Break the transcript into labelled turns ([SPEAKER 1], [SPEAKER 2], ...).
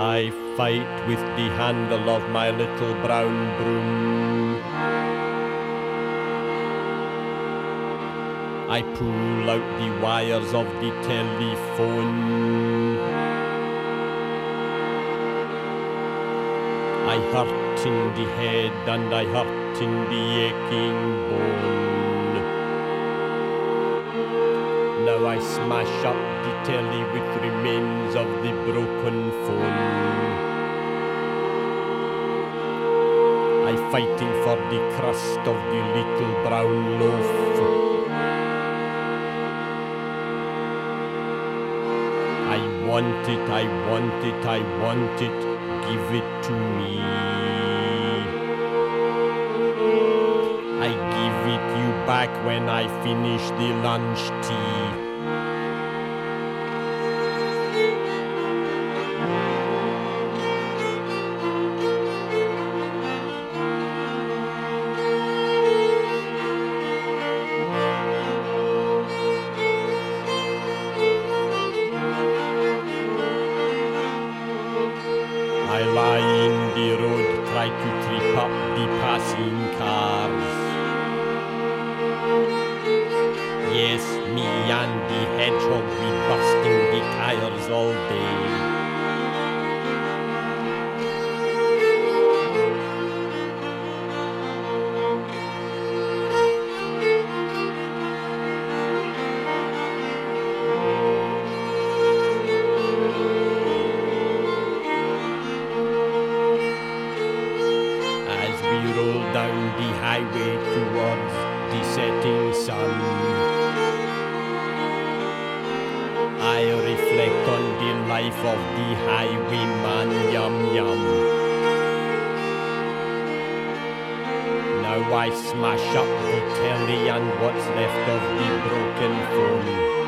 [SPEAKER 1] I fight with the handle of my little brown broom. I pull out the wires of the telephone. I hurt in the head and I hurt in the aching bone. Now I smash up the telly with remains of the broken phone. I fighting for the crust of the little brown loaf. I want it, I want it, I want it, give it to me. I give it you back when I finish the lunch tea. I lie in the road, try to trip up the passing cars. Yes, me and the hedgehog, we busting the tires all day. As we roll down the highway towards the setting sun, I reflect on the life of the highwayman, yum yum. Now I smash up the telly and what's left of the broken phone.